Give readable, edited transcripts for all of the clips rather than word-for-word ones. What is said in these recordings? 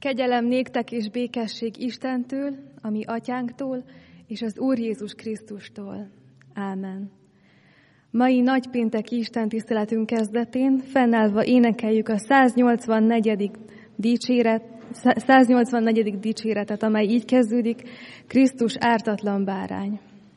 Kegyelem néktek és békesség Istentől, a mi atyánktól, és az Úr Jézus Krisztustól. Ámen. Mai nagypénteki istentiszteletünk kezdetén fennállva énekeljük a 184. dicséretet, amely így kezdődik: Krisztus ártatlan bárány.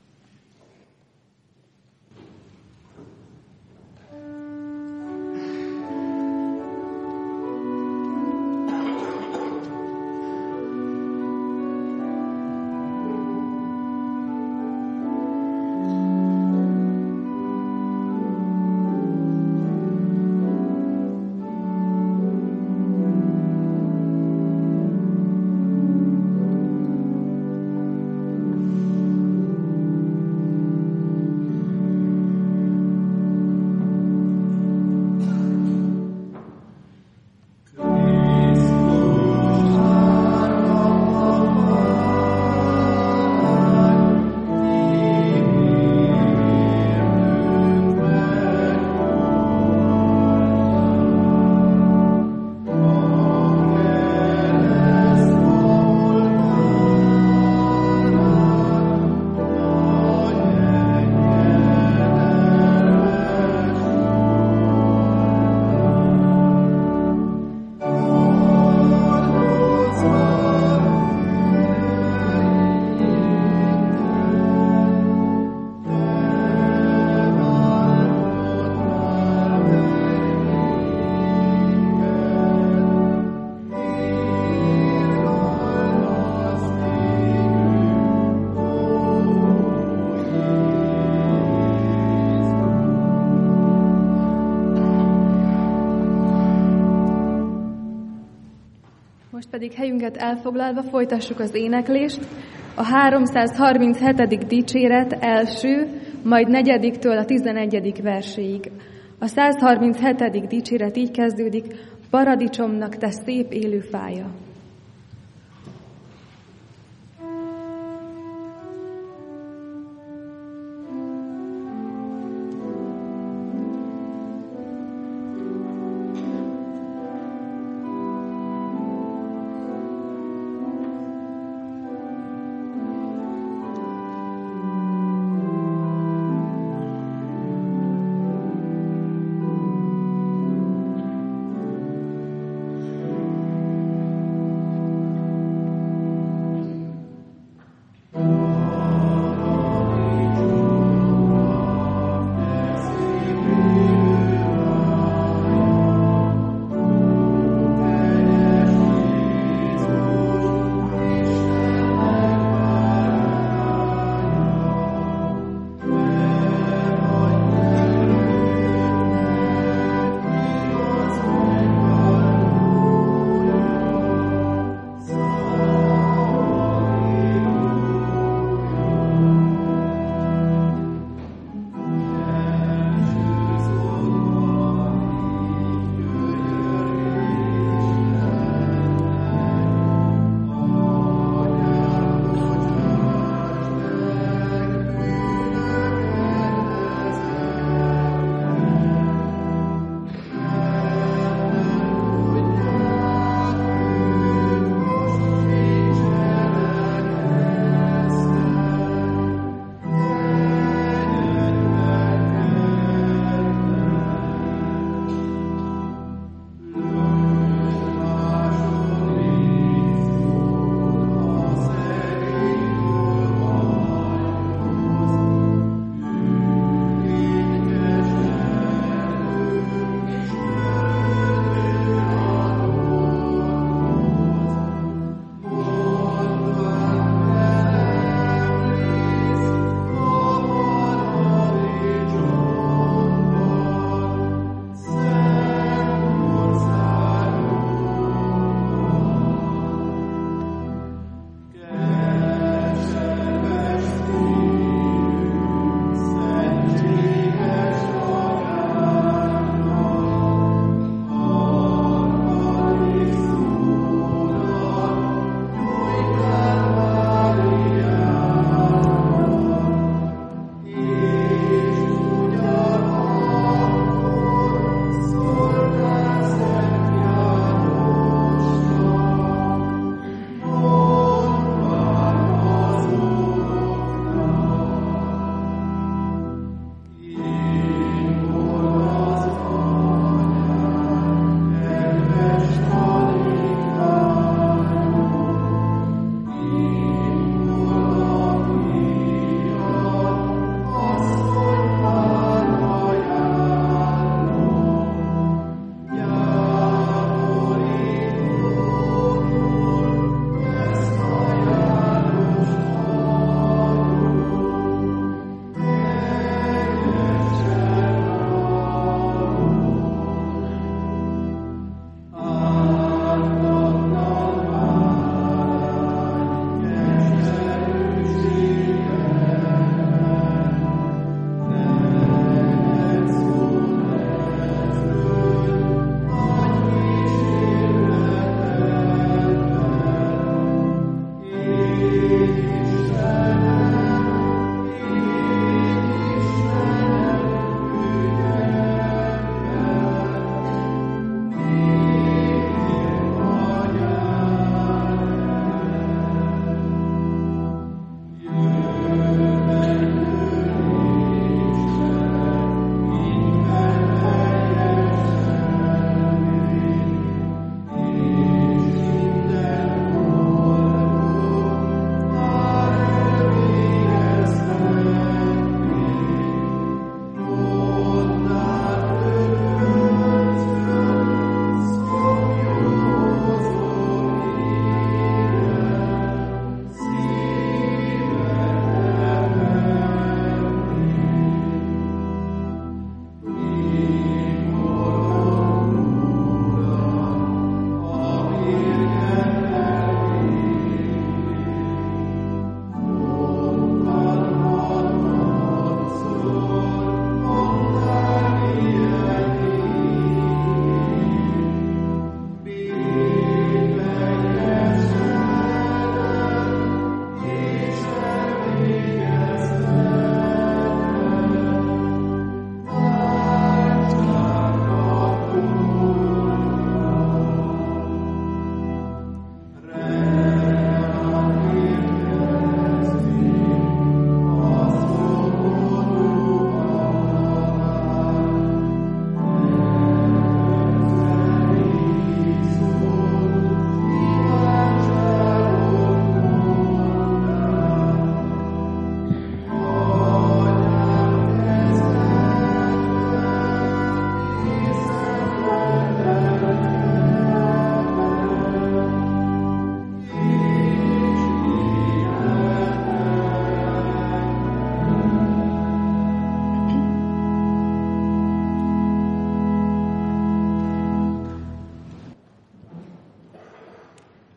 Pedig helyünket elfoglalva folytassuk az éneklést. A 337. dicséret első, majd 4-től a 11. verséig. A 137. dicséret így kezdődik: Paradicsomnak te szép élő fája.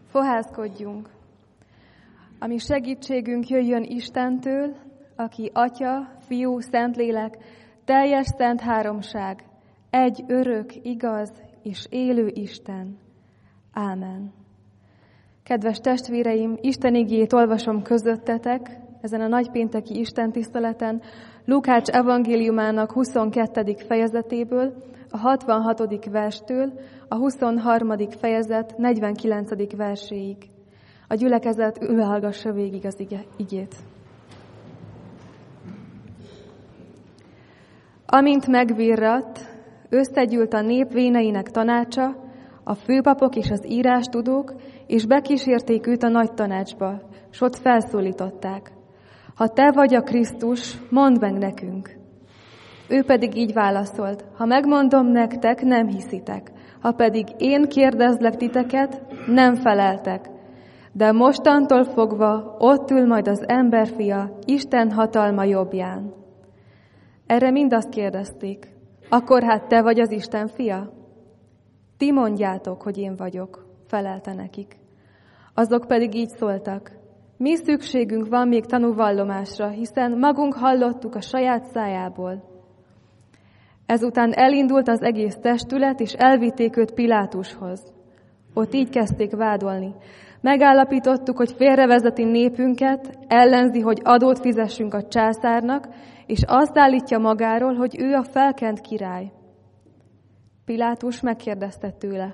Fohászkodjunk. A mi segítségünk jöjjön Istentől, aki Atya, Fiú, Szentlélek, teljes szent háromság, egy örök, igaz és élő Isten. Ámen. Kedves testvéreim, Isten igéjét olvasom közöttetek ezen a nagypénteki istentiszteleten, Lukács evangéliumának 22. fejezetéből, a 66. verstől a 23. fejezet 49. verséig. A gyülekezet ülhallgassa végig az igét. Amint megvirratt, összegyűlt a nép véneinek tanácsa, a főpapok és az írástudók, és bekísérték őt a nagy tanácsba, s ott felszólították. Ha te vagy a Krisztus, mondd meg nekünk. Ő pedig így válaszolt, ha megmondom nektek, nem hiszitek, ha pedig én kérdezlek titeket, nem feleltek. De mostantól fogva ott ül majd az emberfia Isten hatalma jobbján. Erre mind azt kérdezték, akkor hát te vagy az Isten fia? Ti mondjátok, hogy én vagyok, felelte nekik. Azok pedig így szóltak, mi szükségünk van még tanúvallomásra, hiszen magunk hallottuk a saját szájából. Ezután elindult az egész testület, és elvitték őt Pilátushoz. Ott így kezdték vádolni. Megállapítottuk, hogy félrevezeti népünket, ellenzi, hogy adót fizessünk a császárnak, és azt állítja magáról, hogy ő a felkent király. Pilátus megkérdezte tőle,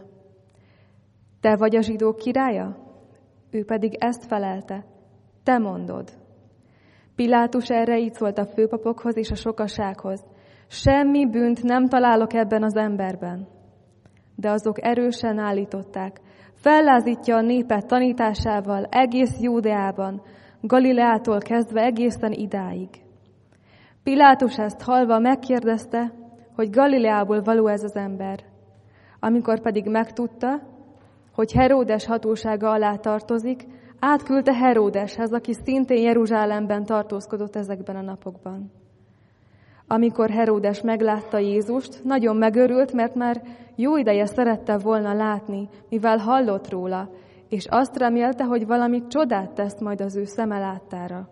te vagy a zsidók királya? Ő pedig ezt felelte, te mondod. Pilátus erre így szólt a főpapokhoz és a sokasághoz, semmi bűnt nem találok ebben az emberben. De azok erősen állították, fellázítja a népet tanításával egész Júdeában, Galileától kezdve egészen idáig. Pilátus ezt hallva megkérdezte, hogy Galileából való ez az ember. Amikor pedig megtudta, hogy Heródes hatósága alá tartozik, átküldte Heródeshez, aki szintén Jeruzsálemben tartózkodott ezekben a napokban. Amikor Heródes meglátta Jézust, nagyon megörült, mert már jó ideje szerette volna látni, mivel hallott róla, és azt remélte, hogy valami csodát tesz majd az ő szeme láttára.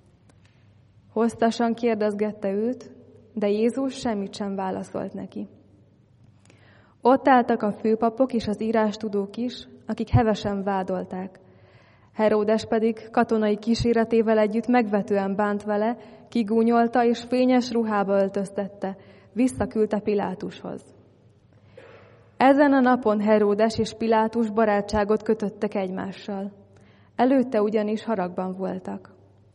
Hosszasan kérdezgette őt, de Jézus semmit sem válaszolt neki. Ott álltak a főpapok és az írástudók is, akik hevesen vádolták. Heródes pedig katonai kíséretével együtt megvetően bánt vele, kigúnyolta és fényes ruhába öltöztette, visszaküldte Pilátushoz. Ezen a napon Heródes és Pilátus barátságot kötöttek egymással. Előtte ugyanis haragban voltak.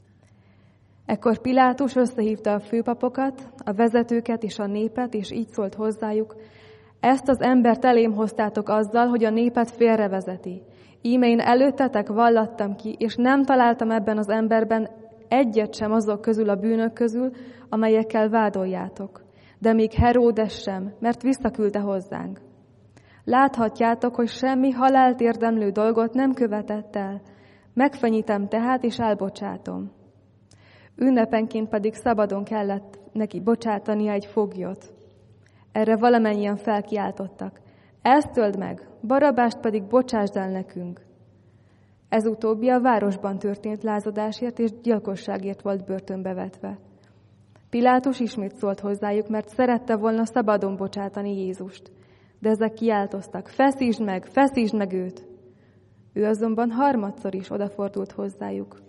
Ekkor Pilátus összehívta a főpapokat, a vezetőket és a népet, és így szólt hozzájuk, ezt az embert elém hoztátok azzal, hogy a népet félrevezeti. Íme én előttetek vallattam ki, és nem találtam ebben az emberben egyet sem azok közül a bűnök közül, amelyekkel vádoljátok. De még Heródes sem, mert visszaküldte hozzánk. Láthatjátok, hogy semmi halált érdemlő dolgot nem követett el. Megfenyítem tehát, és elbocsátom. Ünnepenként pedig szabadon kellett neki bocsátania egy foglyot. Erre valamennyien felkiáltottak. Ezt öld meg, Barabbást pedig bocsásd el nekünk. Ez utóbbi a városban történt lázadásért és gyilkosságért volt börtönbe vetve. Pilátus ismét szólt hozzájuk, mert szerette volna szabadon bocsátani Jézust. De ezek kiáltoztak, feszítsd meg őt! Ő azonban harmadszor is odafordult hozzájuk.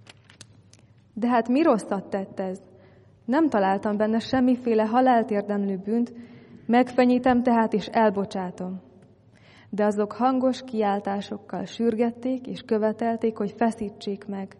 De hát mi rosszat tett ez? Nem találtam benne semmiféle halált érdemlő bűnt, megfenyítem tehát és elbocsátom. De azok hangos kiáltásokkal sürgették és követelték, hogy feszítsék meg,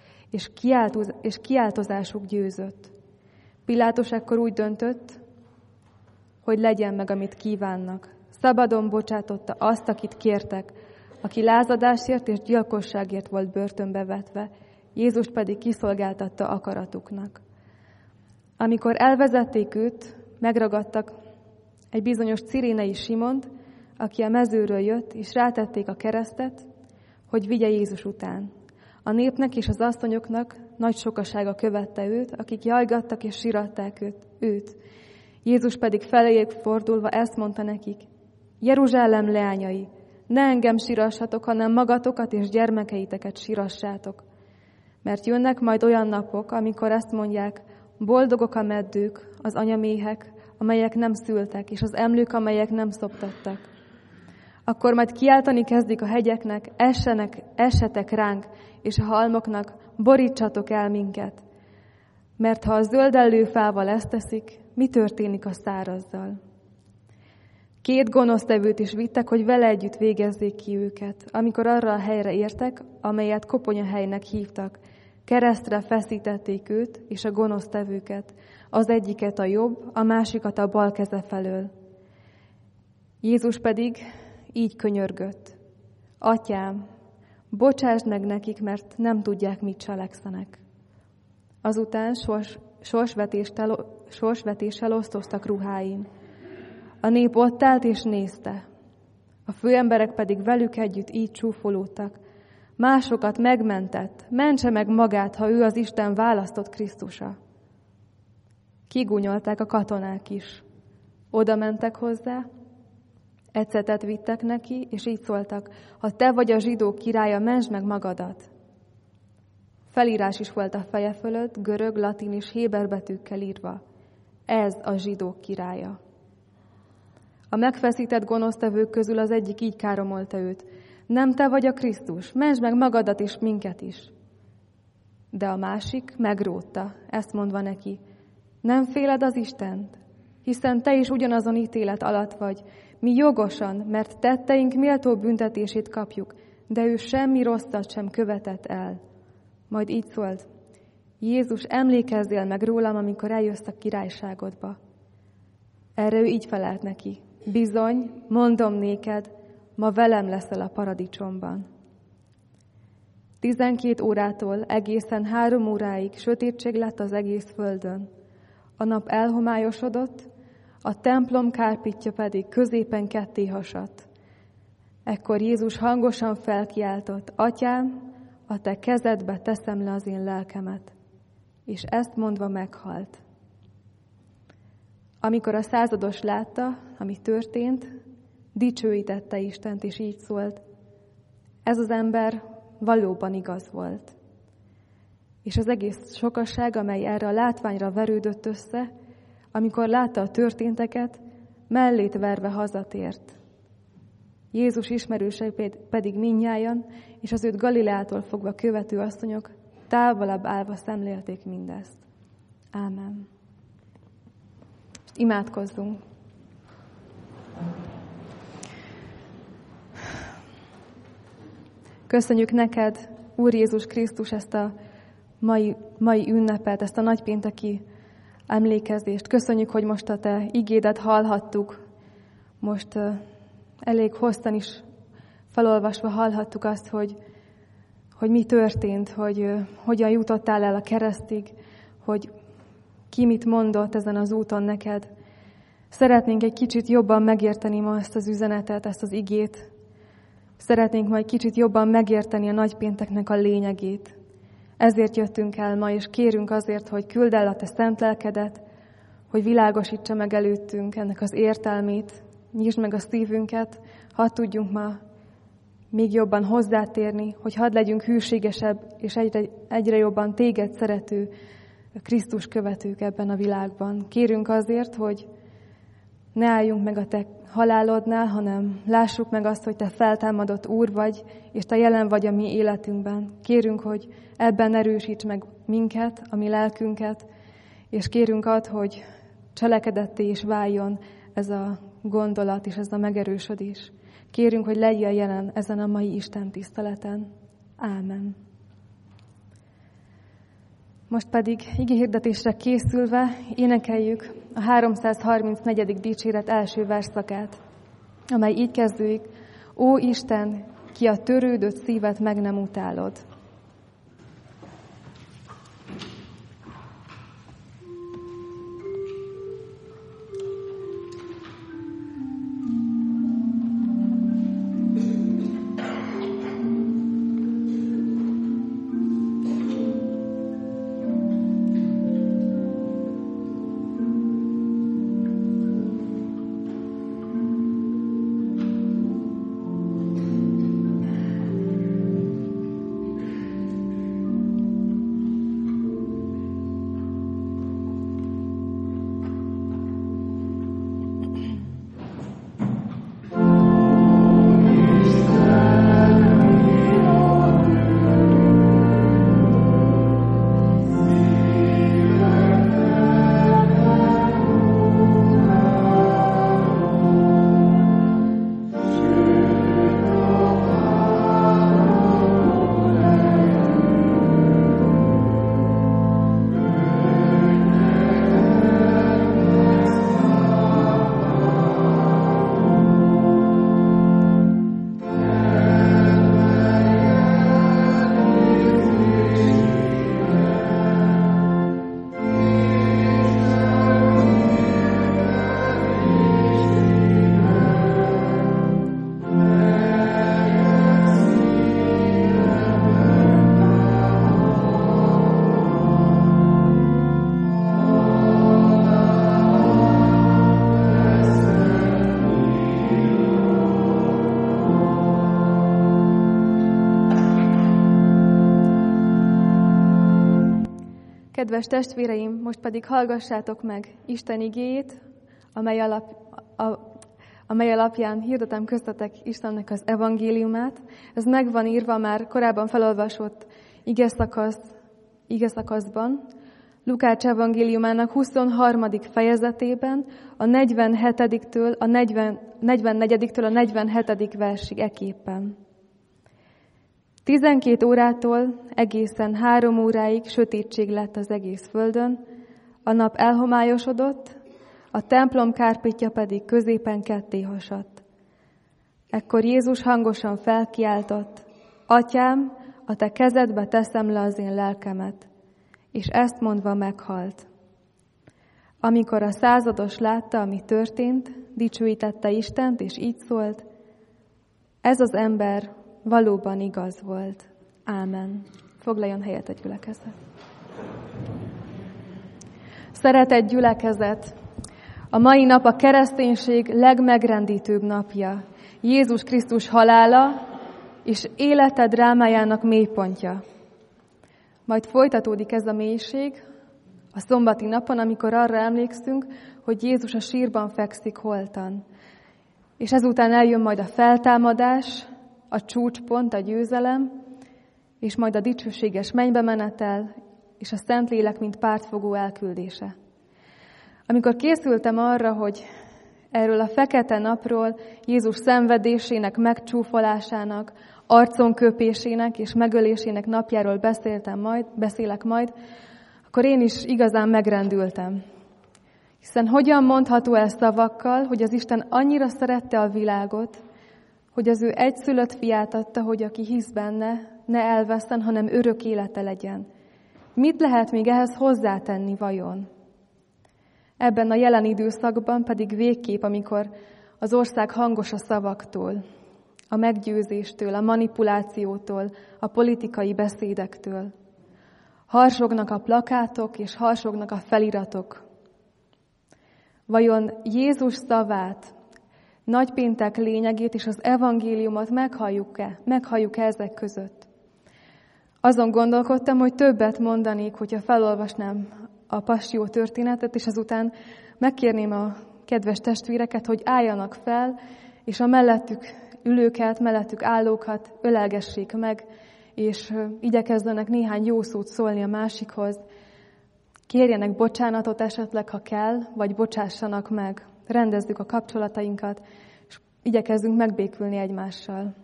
és kiáltozásuk győzött. Pilátus ekkor úgy döntött, hogy legyen meg, amit kívánnak. Szabadon bocsátotta azt, akit kértek, aki lázadásért és gyilkosságért volt börtönbe vetve, Jézus pedig kiszolgáltatta akaratuknak. Amikor elvezették őt, megragadtak egy bizonyos cirénei Simont, aki a mezőről jött, és rátették a keresztet, hogy vigye Jézus után. A népnek és az asszonyoknak nagy sokasága követte őt, akik jajgattak és siratták őt. Jézus pedig feléjük fordulva ezt mondta nekik, Jeruzsálem leányai, Ne engem sírassatok, hanem magatokat és gyermekeiteket sírassátok. Mert jönnek majd olyan napok, amikor ezt mondják, boldogok a meddők, az anyaméhek, amelyek nem szültek, és az emlők, amelyek nem szoptattak. Akkor majd kiáltani kezdik a hegyeknek, essetek ránk, és a halmoknak, borítsatok el minket. Mert ha a zöldellő fával ezt teszik, mi történik a szárazzal? 2 gonosztevőt is vittek, hogy vele együtt végezzék ki őket. Amikor arra a helyre értek, amelyet koponyahelynek hívtak, keresztre feszítették őt és a gonosztevőket, az egyiket a jobb, a másikat a bal keze felől. Jézus pedig így könyörgött. Atyám, bocsásd meg nekik, mert nem tudják, mit cselekszenek. Azután sorsvetéssel osztoztak ruháin. A nép ott állt és nézte. A főemberek pedig velük együtt így csúfolódtak. Másokat megmentett, mentse meg magát, ha ő az Isten választott Krisztusa. Kigúnyolták a katonák is. Oda mentek hozzá, ecetet vittek neki, és így szóltak, ha te vagy a zsidók királya, mentsd meg magadat. Felírás is volt a feje fölött, görög, latin és héber betűkkel írva. Ez a zsidók királya. A megfeszített gonosztevők közül az egyik így káromolta őt. Nem te vagy a Krisztus, mentsd meg magadat és minket is. De a másik megrótta, ezt mondva neki, nem féled az Istent, hiszen te is ugyanazon ítélet alatt vagy, mi jogosan, mert tetteink méltó büntetését kapjuk, de ő semmi rosszat sem követett el. Majd így szólt, Jézus, emlékezzél meg rólam, amikor eljössz a királyságodba. Erre ő így felelt neki, bizony, mondom néked, ma velem leszel a paradicsomban. 12 órától egészen 3 óráig sötétség lett az egész földön. A nap elhomályosodott, a templom kárpitja pedig középen ketté hasadt. Ekkor Jézus hangosan felkiáltott, Atyám, a te kezedbe teszem le az én lelkemet. És ezt mondva meghalt. Amikor a százados látta, ami történt, dicsőítette Istent, és így szólt, ez az ember valóban igaz volt. És az egész sokaság, amely erre a látványra verődött össze, amikor látta a történteket, mellét verve hazatért. Jézus ismerősei pedig mindnyájan, és az őt Galileától fogva követő asszonyok távolabb állva szemlélték mindezt. Ámen. Imádkozzunk. Köszönjük neked, Úr Jézus Krisztus, ezt a mai ünnepet, ezt a nagypénteki emlékezést. Köszönjük, hogy most a te igédet hallhattuk. Most elég hosszan is felolvasva hallhattuk azt, hogy mi történt, hogy hogyan jutottál el a keresztig, hogy ki mit mondott ezen az úton neked. Szeretnénk egy kicsit jobban megérteni ma ezt az üzenetet, ezt az igét. Szeretnénk majd kicsit jobban megérteni a nagypénteknek a lényegét. Ezért jöttünk el ma, és kérünk azért, hogy küld el a te szent lelkedet, hogy világosítsa meg előttünk ennek az értelmét, nyisd meg a szívünket, hadd tudjunk ma még jobban hozzátérni, hogy hadd legyünk hűségesebb, és egyre jobban téged szerető Krisztus követők ebben a világban. Kérünk azért, hogy ne álljunk meg a te halálodnál, hanem lássuk meg azt, hogy te feltámadott Úr vagy, és te jelen vagy a mi életünkben. Kérünk, hogy ebben erősíts meg minket, a mi lelkünket, és kérünk ad, hogy cselekedetté is váljon ez a gondolat és ez a megerősödés. Kérünk, hogy legyen jelen ezen a mai Isten tiszteleten. Ámen. Most pedig igehirdetésre készülve énekeljük a 334. dicséret első versszakát, amely így kezdődik, Ó Isten, ki a törődött szívet meg nem utálod. Kedves testvéreim, most pedig hallgassátok meg Isten igéjét, amely alapján hirdetem köztetek Istennek az evangéliumát. Ez meg van írva már korábban felolvasott igeszakaszban, Lukács evangéliumának 23. fejezetében, a 44-től a 47. versig eképpen. 12 órától egészen 3 óráig sötétség lett az egész földön, a nap elhomályosodott, a templom kárpitja pedig középen ketté hasadt. Ekkor Jézus hangosan felkiáltott: Atyám, a te kezedbe teszem le az én lelkemet, és ezt mondva meghalt. Amikor a százados látta, ami történt, dicsőítette Istent, és így szólt: ez az ember valóban igaz volt. Ámen. Foglaljon helyet a gyülekezet. Szeretett gyülekezet, a mai nap a kereszténység legmegrendítőbb napja. Jézus Krisztus halála és élete drámájának mélypontja. Majd folytatódik ez a mélység a szombati napon, amikor arra emlékszünk, hogy Jézus a sírban fekszik holtan. És ezután eljön majd a feltámadás, a csúcspont, a győzelem, és majd a dicsőséges mennybe menetel, és a Szentlélek, mint pártfogó elküldése. Amikor készültem arra, hogy erről a fekete napról, Jézus szenvedésének, megcsúfolásának, arconköpésének és megölésének napjáról beszélek majd, akkor én is igazán megrendültem. Hiszen hogyan mondható el szavakkal, hogy az Isten annyira szerette a világot, hogy az ő egyszülött fiát adta, hogy aki hisz benne, ne elvesszen, hanem örök élete legyen. Mit lehet még ehhez hozzátenni vajon? Ebben a jelen időszakban pedig végképp, amikor az ország hangos a szavaktól, a meggyőzéstől, a manipulációtól, a politikai beszédektől. Harsognak a plakátok és harsognak a feliratok. Vajon Jézus szavát, nagypéntek lényegét és az evangéliumot meghalljuk-e ezek között? Azon gondolkodtam, hogy többet mondanék, hogyha felolvasnám a passió történetet, és azután megkérném a kedves testvéreket, hogy álljanak fel, és a mellettük ülőket, mellettük állókat ölelgessék meg, és igyekezzenek néhány jó szót szólni a másikhoz. Kérjenek bocsánatot esetleg, ha kell, vagy bocsássanak meg. Rendezzük a kapcsolatainkat, és igyekezzünk megbékülni egymással.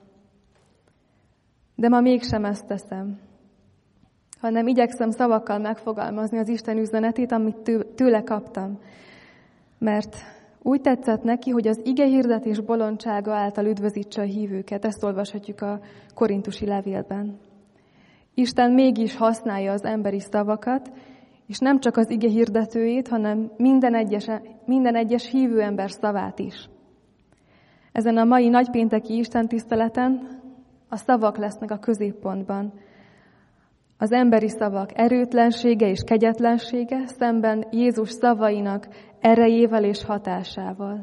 De ma mégsem ezt teszem, hanem igyekszem szavakkal megfogalmazni az Isten üzenetét, amit tőle kaptam. Mert úgy tetszett neki, hogy az igehirdetés bolondsága által üdvözítse a hívőket. Ezt olvashatjuk a korintusi levélben. Isten mégis használja az emberi szavakat, és nem csak az igehirdetőjét, hanem minden egyes hívő ember szavát is. Ezen a mai nagypénteki istentiszteleten a szavak lesznek a középpontban. Az emberi szavak erőtlensége és kegyetlensége szemben Jézus szavainak erejével és hatásával.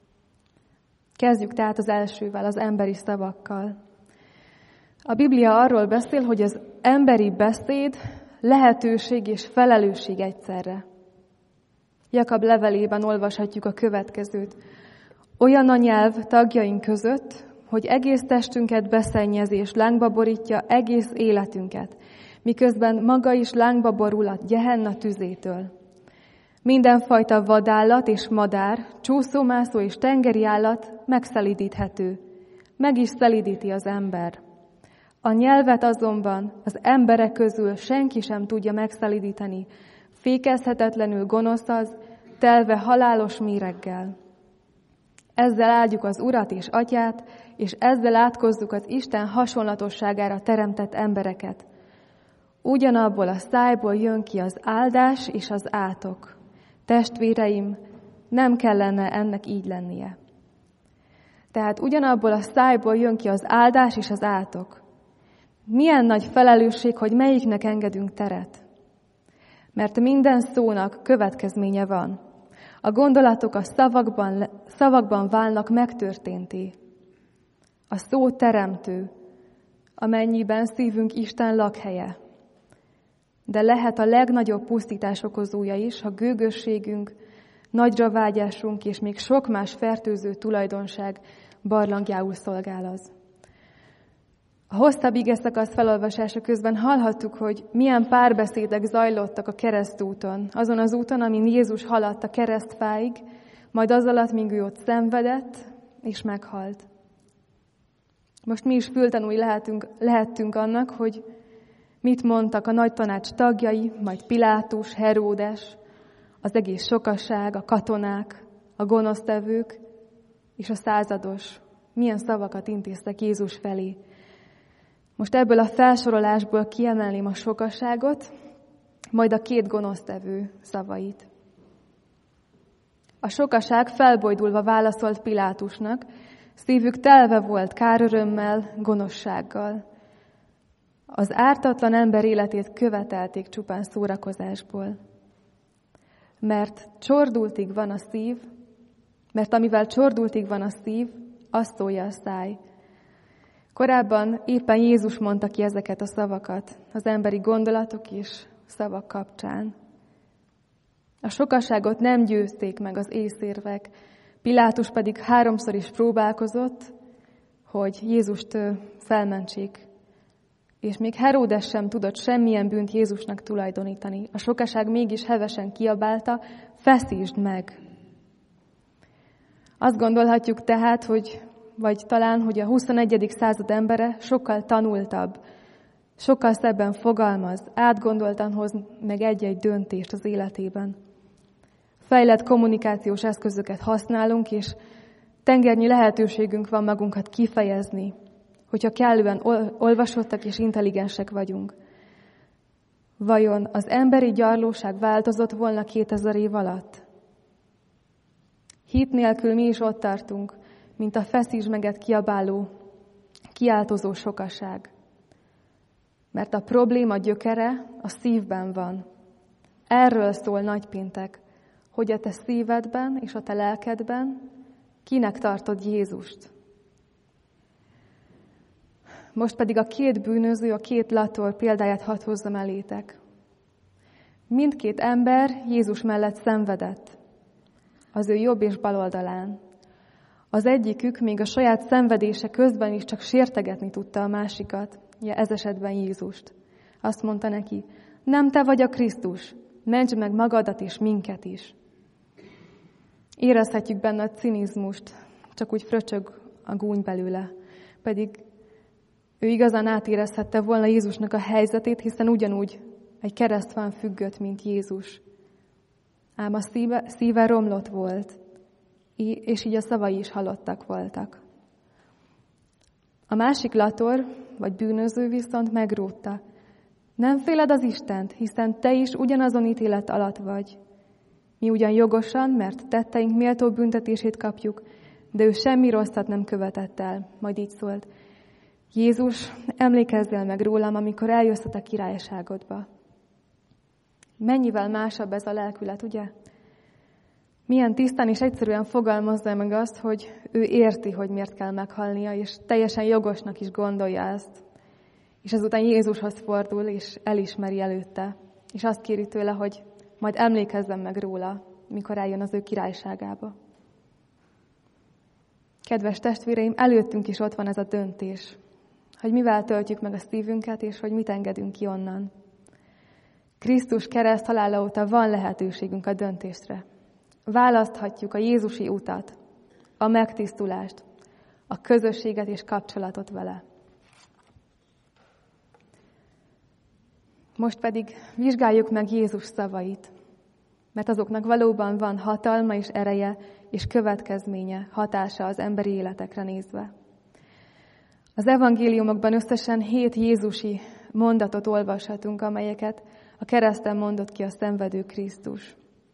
Kezdjük tehát az elsővel, az emberi szavakkal. A Biblia arról beszél, hogy az emberi beszéd lehetőség és felelősség egyszerre. Jakab levelében olvashatjuk a következőt. Olyan a nyelv tagjaink között, hogy egész testünket beszennyezés lángba borítja egész életünket, miközben maga is lángba borul a Gehenna tüzétől. Mindenfajta vadállat és madár, csúszómászó és tengeri állat megszelídíthető. Meg is szelídíti az ember. A nyelvet azonban az emberek közül senki sem tudja megszelídítani. Fékezhetetlenül gonosz az, telve halálos méreggel. Ezzel áldjuk az Urat és Atyát, és ezzel átkozzuk az Isten hasonlatosságára teremtett embereket. Ugyanabból a szájból jön ki az áldás és az átok. Testvéreim, nem kellene ennek így lennie. Tehát ugyanabból a szájból jön ki az áldás és az átok. Milyen nagy felelősség, hogy melyiknek engedünk teret. Mert minden szónak következménye van. A gondolatok a szavakban válnak megtörténté. A szó teremtő, amennyiben szívünk Isten lakhelye. de lehet a legnagyobb pusztítás okozója is, ha gőgösségünk, nagyra vágyásunk és még sok más fertőző tulajdonság barlangjául szolgál az. A hosszabb igeszakasz felolvasása közben hallhattuk, hogy milyen párbeszédek zajlottak a keresztúton, azon az úton, amin Jézus haladt a keresztfáig, majd az alatt, míg ő ott szenvedett és meghalt. Most mi is fültanúi lehettünk annak, hogy mit mondtak a nagy tanács tagjai, majd Pilátus, Heródes, az egész sokasság, a katonák, a gonosztevők és a százados. Milyen szavakat intéztek Jézus felé. Most ebből a felsorolásból kiemelném a sokasságot, majd a két gonosztevő szavait. A sokaság felbojdulva válaszolt Pilátusnak, szívük telve volt kárörömmel, gonoszsággal. Az ártatlan ember életét követelték csupán szórakozásból. Mert amivel csordultig van a szív, azt szólja a száj. Korábban éppen Jézus mondta ki ezeket a szavakat az emberi gondolatok és szavak kapcsán. A sokaságot nem győzték meg az észérvek, Pilátus pedig 3-szor is próbálkozott, hogy Jézust felmentsék. És még Heródes sem tudott semmilyen bűnt Jézusnak tulajdonítani. A sokaság mégis hevesen kiabálta, feszítsd meg! Azt gondolhatjuk tehát, vagy talán, hogy a 21. század embere sokkal tanultabb, sokkal szebben fogalmaz, átgondoltan hoz meg egy-egy döntést az életében. Fejlett kommunikációs eszközöket használunk, és tengernyi lehetőségünk van magunkat kifejezni, hogyha kellően olvasottak és intelligensek vagyunk. Vajon az emberi gyarlóság változott volna 2000 év alatt? Hit nélkül mi is ott tartunk, mint a feszítsd meget kiabáló, kiáltozó sokaság. Mert a probléma gyökere a szívben van. Erről szól nagypéntek, hogy a te szívedben és a te lelkedben kinek tartod Jézust. Most pedig a két bűnöző, a két lator példáját hadd hozzam elétek. Mindkét ember Jézus mellett szenvedett, az ő jobb és bal oldalán. Az egyikük még a saját szenvedése közben is csak sértegetni tudta a másikat, ez esetben Jézust. Azt mondta neki, nem te vagy a Krisztus, mentsd meg magadat és minket is. Érezhetjük benne a cinizmust, csak úgy fröcsög a gúny belőle. Pedig ő igazán átérezhette volna Jézusnak a helyzetét, hiszen ugyanúgy egy keresztfán függött, mint Jézus. Ám a szíve romlott volt, és így a szavai is halottak voltak. A másik lator, vagy bűnöző viszont megrótta. Nem féled az Istent, hiszen te is ugyanazon ítélet alatt vagy. Mi ugyan jogosan, mert tetteink méltó büntetését kapjuk, de ő semmi rosszat nem követett el. Majd így szólt. Jézus, emlékezzél meg rólam, amikor eljössz a te királyságodba. Mennyivel másabb ez a lelkület, ugye? Milyen tisztán és egyszerűen fogalmazza meg azt, hogy ő érti, hogy miért kell meghalnia, és teljesen jogosnak is gondolja ezt. És ezután Jézushoz fordul, és elismeri előtte. És azt kéri tőle, hogy majd emlékezzen meg róla, mikor eljön az ő királyságába. Kedves testvéreim, előttünk is ott van ez a döntés, hogy mivel töltjük meg a szívünket, és hogy mit engedünk ki onnan. Krisztus kereszt halála óta van lehetőségünk a döntésre. Választhatjuk a Jézusi utat, a megtisztulást, a közösséget és kapcsolatot vele. Most pedig vizsgáljuk meg Jézus szavait, mert azoknak valóban van hatalma és ereje és következménye, hatása az emberi életekre nézve. Az evangéliumokban összesen 7 Jézusi mondatot olvashatunk, amelyeket a kereszten mondott ki a szenvedő Krisztus.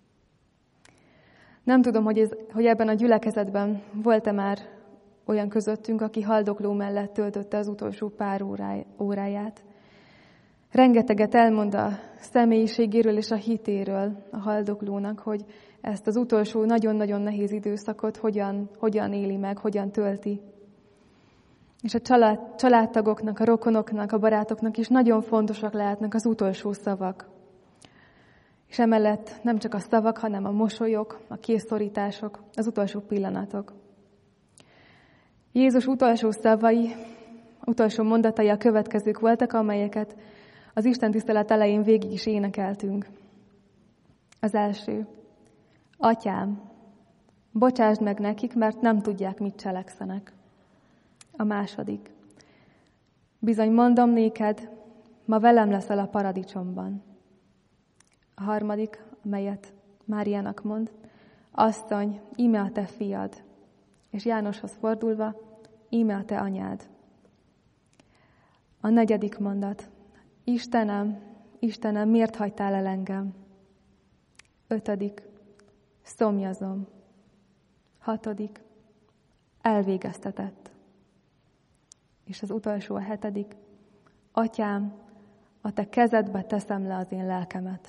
Nem tudom, hogy ebben a gyülekezetben volt-e már olyan közöttünk, aki haldokló mellett töltötte az utolsó pár óráját. Rengeteget elmond a személyiségéről és a hitéről a haldoklónak, hogy ezt az utolsó nagyon-nagyon nehéz időszakot hogyan éli meg, hogyan tölti. És a családtagoknak, a rokonoknak, a barátoknak is nagyon fontosak lehetnek az utolsó szavak. És emellett nem csak a szavak, hanem a mosolyok, a kézszorítások, az utolsó pillanatok. Jézus utolsó szavai, utolsó mondatai a következők voltak, amelyeket az Isten tisztelet elején végig is énekeltünk. Az első: Atyám, bocsásd meg nekik, mert nem tudják, mit cselekszenek. A második: bizony mondom néked, ma velem leszel a paradicsomban. A harmadik, amelyet Máriának mond: asszony, íme a te fiad. És Jánoshoz fordulva: íme a te anyád. A negyedik mondat: Istenem, Istenem, miért hagytál el engem? Ötödik: szomjazom. Hatodik: elvégeztetett. És az utolsó, a hetedik: Atyám, a te kezedbe teszem le az én lelkemet.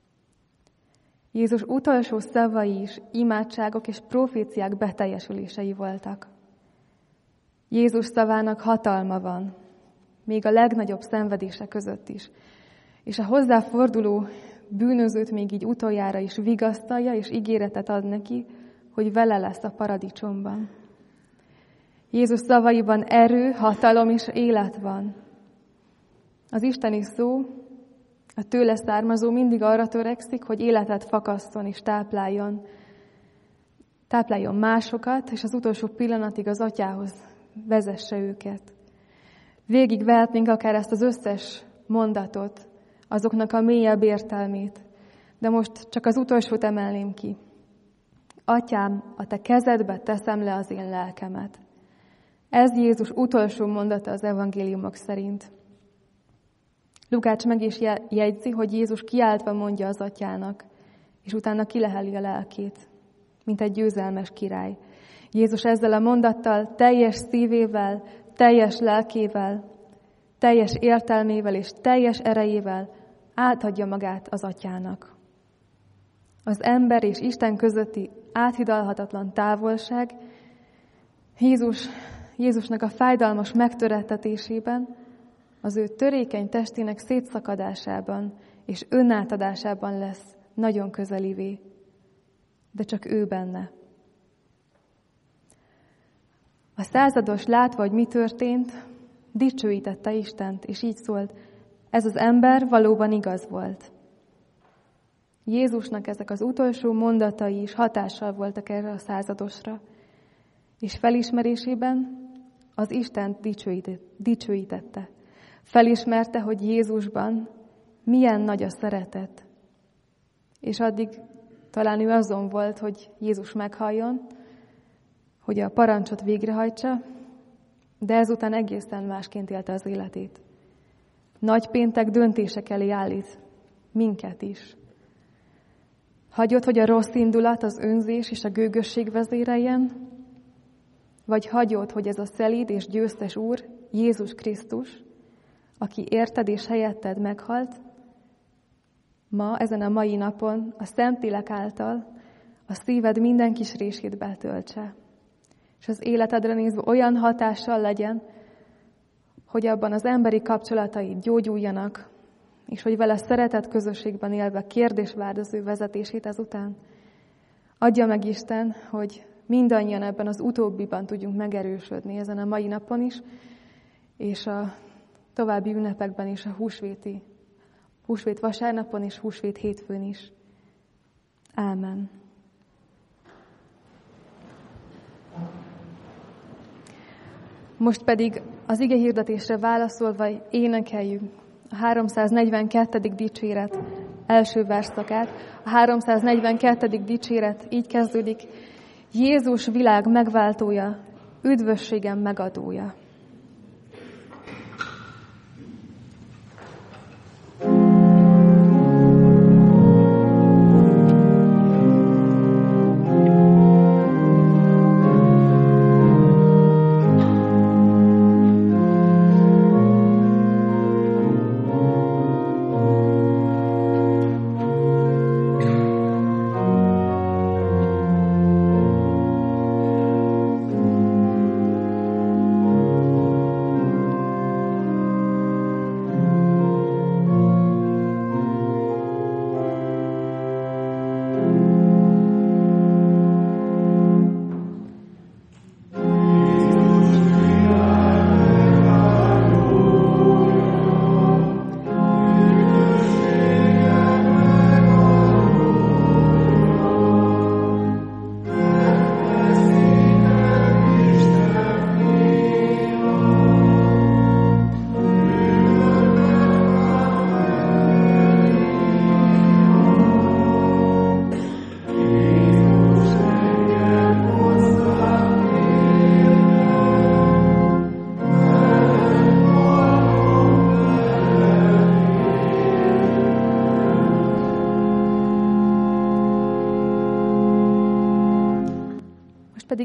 Jézus utolsó szavai is imádságok és proféciák beteljesülései voltak. Jézus szavának hatalma van, még a legnagyobb szenvedése között is. És a hozzáforduló bűnözőt még így utoljára is vigasztalja, és ígéretet ad neki, hogy vele lesz a paradicsomban. Jézus szavaiban erő, hatalom és élet van. Az isteni szó, a tőle származó mindig arra törekszik, hogy életet fakasszon és tápláljon másokat, és az utolsó pillanatig az Atyához vezesse őket. Végig vehetnénk akár ezt az összes mondatot, azoknak a mélyebb értelmét, de most csak az utolsót emelném ki. Atyám, a te kezedbe teszem le az én lelkemet. Ez Jézus utolsó mondata az evangéliumok szerint. Lukács meg is jegyzi, hogy Jézus kiáltva mondja az Atyának, és utána kileheli a lelkét, mint egy győzelmes király. Jézus ezzel a mondattal teljes szívével, teljes lelkével, teljes értelmével és teljes erejével átadja magát az Atyának. Az ember és Isten közötti áthidalhatatlan távolság Jézusnak a fájdalmas megtörettetésében, az ő törékeny testének szétszakadásában és önátadásában lesz nagyon közelivé, de csak ő benne. A százados látva, hogy mi történt, dicsőítette Istent, és így szólt: ez az ember valóban igaz volt. Jézusnak ezek az utolsó mondatai is hatással voltak erre a századosra, és felismerésében az Istent dicsőítette. Felismerte, hogy Jézusban milyen nagy a szeretet. És addig talán ő azon volt, hogy Jézus meghalljon, hogy a parancsot végrehajtsa, de ezután egészen másként élte az életét. Nagypéntek döntések elé állít minket is. Hagyod, hogy a rossz indulat, az önzés és a gőgösség vezéreljen? Vagy hagyod, hogy ez a szelíd és győztes Úr, Jézus Krisztus, aki érted és helyetted meghalt, ma, ezen a mai napon a Szentlélek által a szíved minden kis rését betöltse. És az életedre nézve olyan hatással legyen, hogy abban az emberi kapcsolataid gyógyuljanak, és hogy vele szeretett közösségben élve kérdésvárd az ő vezetését ezután. Adja meg Isten, hogy mindannyian ebben az utóbbiban tudjunk megerősödni ezen a mai napon is, és a további ünnepekben is, a húsvét vasárnapon és húsvét hétfőn is. Ámen. Most pedig az igehirdetésre válaszolva énekeljük a 342. dicséret első verszakát. A 342. dicséret így kezdődik: Jézus világ megváltója, üdvösségem megadója.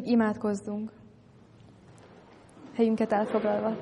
pedig imádkozzunk. Helyünket elfoglalva.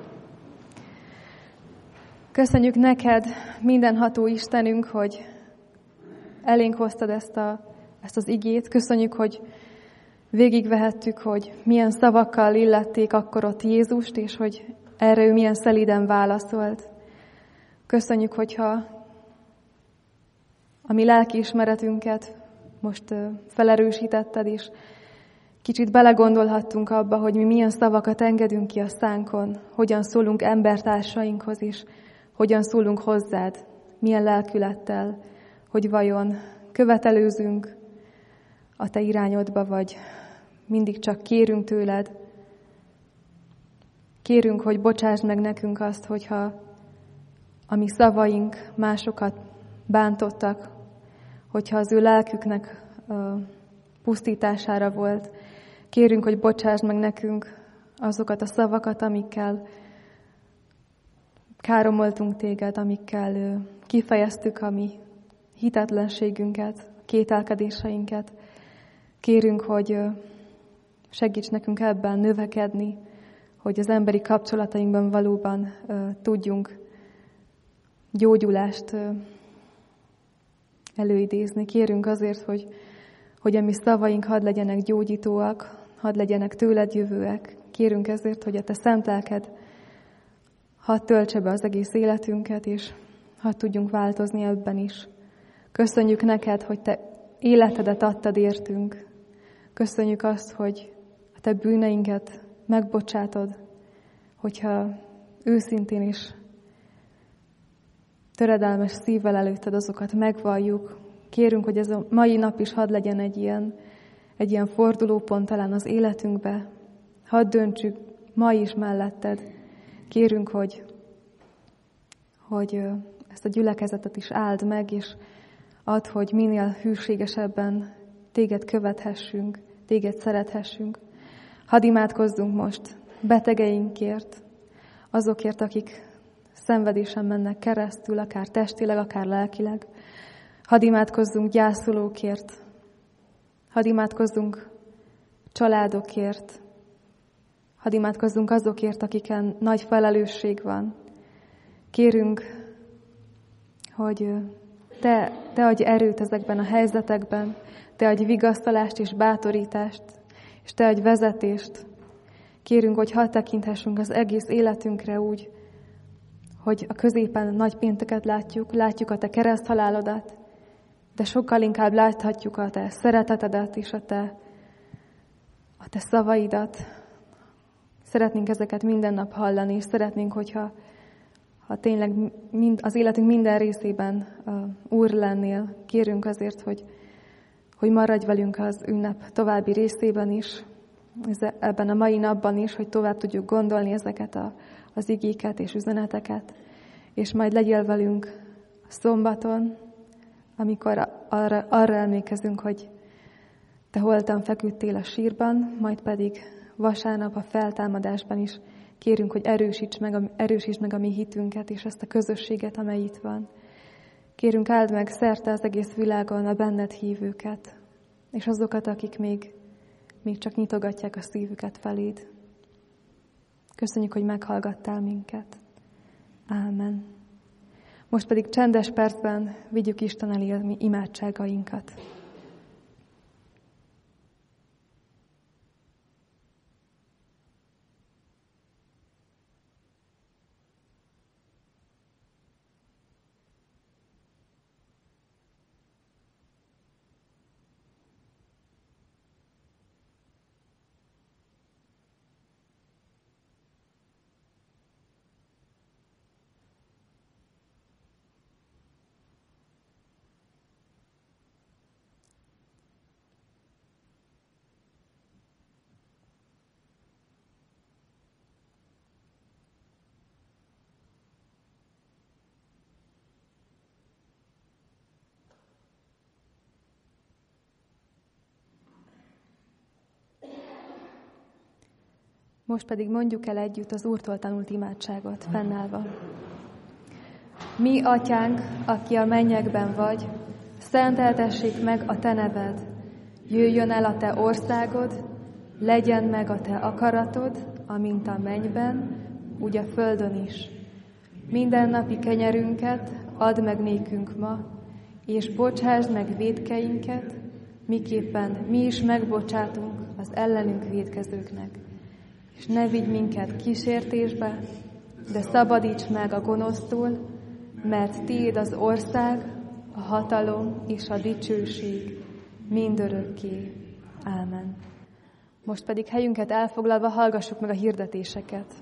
Köszönjük neked, mindenható Istenünk, hogy elénk hoztad ezt az igét. Köszönjük, hogy végigvehettük, hogy milyen szavakkal illették akkor ott Jézust, és hogy erre ő milyen szelíden válaszolt. Köszönjük, hogyha a mi lelkiismeretünket most felerősítetted, és kicsit belegondolhattunk abba, hogy mi milyen szavakat engedünk ki a szánkon, hogyan szólunk embertársainkhoz is, hogyan szólunk hozzád, milyen lelkülettel, hogy vajon követelőzünk a te irányodba, vagy mindig csak kérünk tőled. Kérünk, hogy bocsásd meg nekünk azt, hogyha a mi szavaink másokat bántottak, hogyha az ő lelküknek pusztítására volt. Kérünk, hogy bocsásd meg nekünk azokat a szavakat, amikkel káromoltunk téged, amikkel kifejeztük a mi hitetlenségünket, kételkedéseinket. Kérünk, hogy segíts nekünk ebben növekedni, hogy az emberi kapcsolatainkban valóban tudjunk gyógyulást előidézni. Kérünk azért, hogy a mi szavaink hadd legyenek gyógyítóak, hadd legyenek tőled jövőek. Kérünk ezért, hogy a te szent lelked hadd töltse be az egész életünket, és hadd tudjunk változni ebben is. Köszönjük neked, hogy te életedet adtad értünk. Köszönjük azt, hogy a te bűneinket megbocsátod, hogyha őszintén is töredelmes szívvel előtted azokat megvalljuk. Kérünk, hogy ez a mai nap is hadd legyen egy ilyen fordulópont talán az életünkbe. Hadd döntsük ma is melletted. Kérünk, hogy ezt a gyülekezetet is áld meg, és add, hogy minél hűségesebben téged követhessünk, téged szerethessünk. Hadd imádkozzunk most betegeinkért, azokért, akik szenvedésen mennek keresztül, akár testileg, akár lelkileg. Hadd imádkozzunk gyászolókért, hadd imádkozzunk családokért, hadd imádkozzunk azokért, akiken nagy felelősség van. Kérünk, hogy te adj erőt ezekben a helyzetekben, te adj vigasztalást és bátorítást, és te adj vezetést. Kérünk, hogy hadd tekinthessünk az egész életünkre úgy, hogy a középen nagy pénteket látjuk a te kereszthalálodat, de sokkal inkább láthatjuk a te szeretetedet és a te szavaidat. Szeretnénk ezeket minden nap hallani, és szeretnénk, hogyha tényleg az életünk minden részében Úr lennél. Kérünk azért, hogy maradj velünk az ünnep további részében is, ebben a mai napban is, hogy tovább tudjuk gondolni ezeket az igéket és üzeneteket, és majd legyél velünk szombaton, amikor arra emlékezünk, hogy te holtan feküdtél a sírban, majd pedig vasárnap a feltámadásban is kérünk, hogy erősítsd meg a mi hitünket és ezt a közösséget, amely itt van. Kérünk, áld meg szerte az egész világon a benned hívőket, és azokat, akik még csak nyitogatják a szívüket feléd. Köszönjük, hogy meghallgattál minket. Ámen. Most pedig csendes percben vigyük Isten elé a mi imádságainkat. Most pedig mondjuk el együtt az Úrtól tanult imádságot, fennállva. Mi, Atyánk, aki a mennyekben vagy, szenteltessék meg a te neved. Jöjjön el a te országod, legyen meg a te akaratod, amint a mennyben, úgy a földön is. Mindennapi kenyerünket add meg nékünk ma, és bocsásd meg vétkeinket, miképpen mi is megbocsátunk az ellenünk vétkezőknek. És ne vigy minket kísértésbe, de szabadíts meg a gonosztól, mert tiéd az ország, a hatalom és a dicsőség mindörökké. Ámen. Most pedig helyünket elfoglalva hallgassuk meg a hirdetéseket.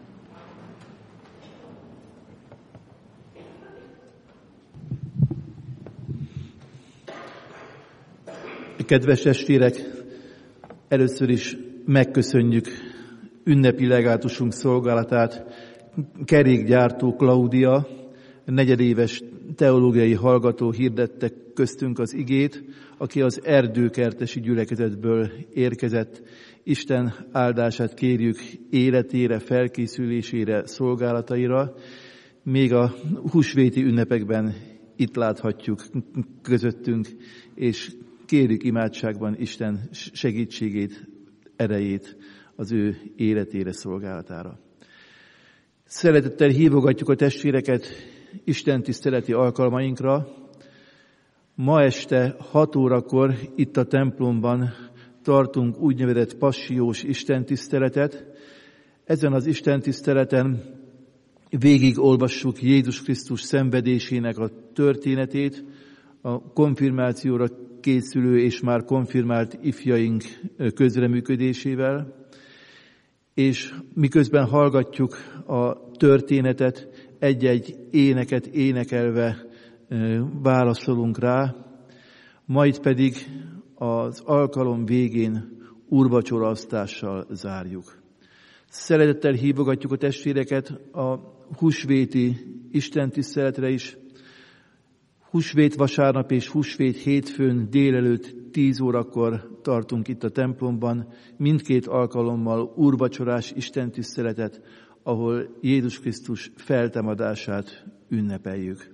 Kedves testvérek, először is megköszönjük ünnepi legátusunk szolgálatát. Kerékgyártó Klaudia, negyedéves teológiai hallgató hirdette köztünk az igét, aki az erdőkertesi gyülekezetből érkezett. Isten áldását kérjük életére, felkészülésére, szolgálataira. Még a húsvéti ünnepekben itt láthatjuk közöttünk, és kérjük imádságban Isten segítségét, erejét az ő életére, szolgálatára. Szeretettel hívogatjuk a testvéreket Isten tiszteleti alkalmainkra. Ma este 6 órakor itt a templomban tartunk úgynevezett passiós istentiszteletet. Ezen az istentiszteleten végig olvassuk Jézus Krisztus szenvedésének a történetét, a konfirmációra készülő és már konfirmált ifjaink közreműködésével, és miközben hallgatjuk a történetet, egy-egy éneket énekelve válaszolunk rá, majd pedig az alkalom végén úrvacsoraosztással zárjuk. Szeretettel hívogatjuk a testvéreket a húsvéti istentiszteletre is. Húsvét vasárnap és húsvét hétfőn délelőtt 10 órakor tartunk itt a templomban, mindkét alkalommal úrvacsorás istentiszteletet, ahol Jézus Krisztus feltámadását ünnepeljük.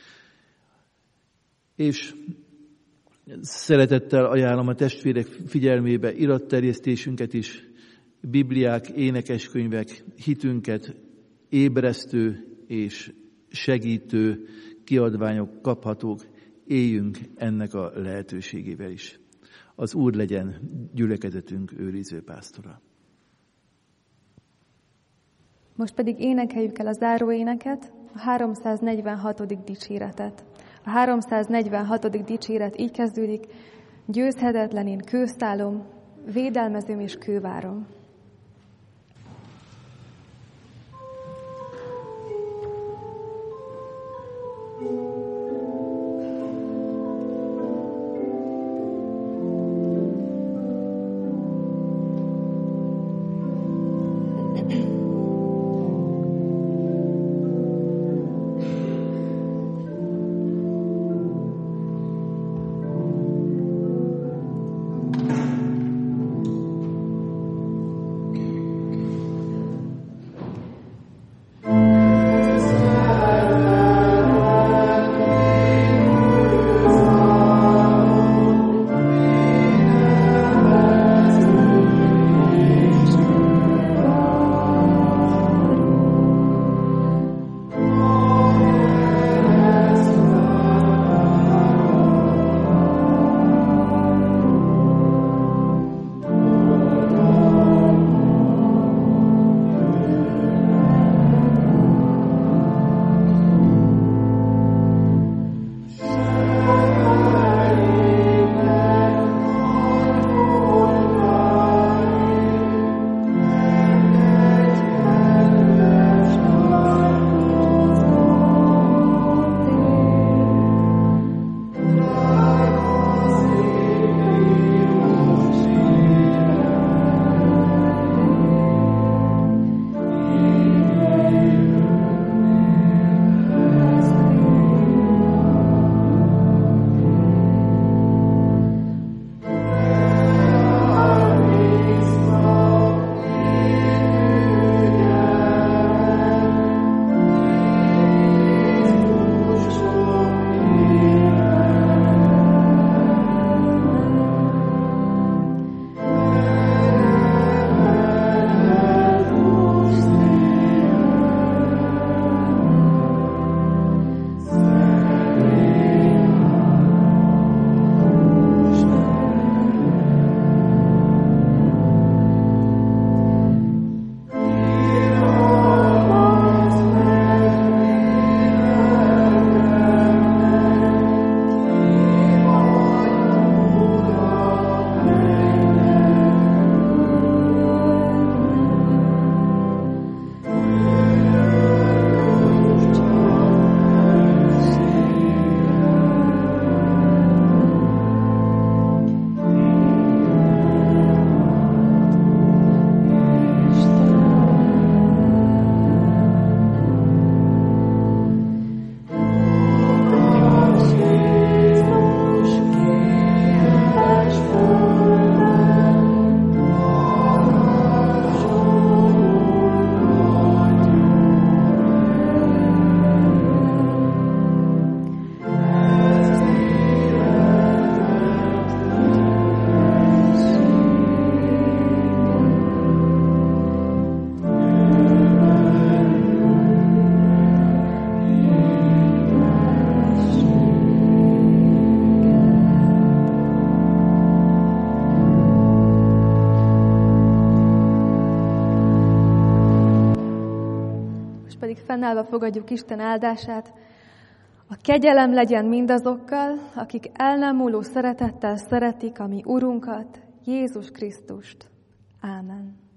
És szeretettel ajánlom a testvérek figyelmébe iratterjesztésünket is, bibliák, énekeskönyvek, hitünket ébresztő és segítő kiadványok kaphatók, éljünk ennek a lehetőségével is. Az Úr legyen gyülekezetünk őriző pásztora. Most pedig énekeljük el a záróéneket, a 346. dicséretet. A 346. dicséret így kezdődik: győzhetetlen én kőszálom, védelmezőm és kővárom. Most pedig fennállva fogadjuk Isten áldását. A kegyelem legyen mindazokkal, akik el nem múló szeretettel szeretik a mi Urunkat, Jézus Krisztust. Ámen.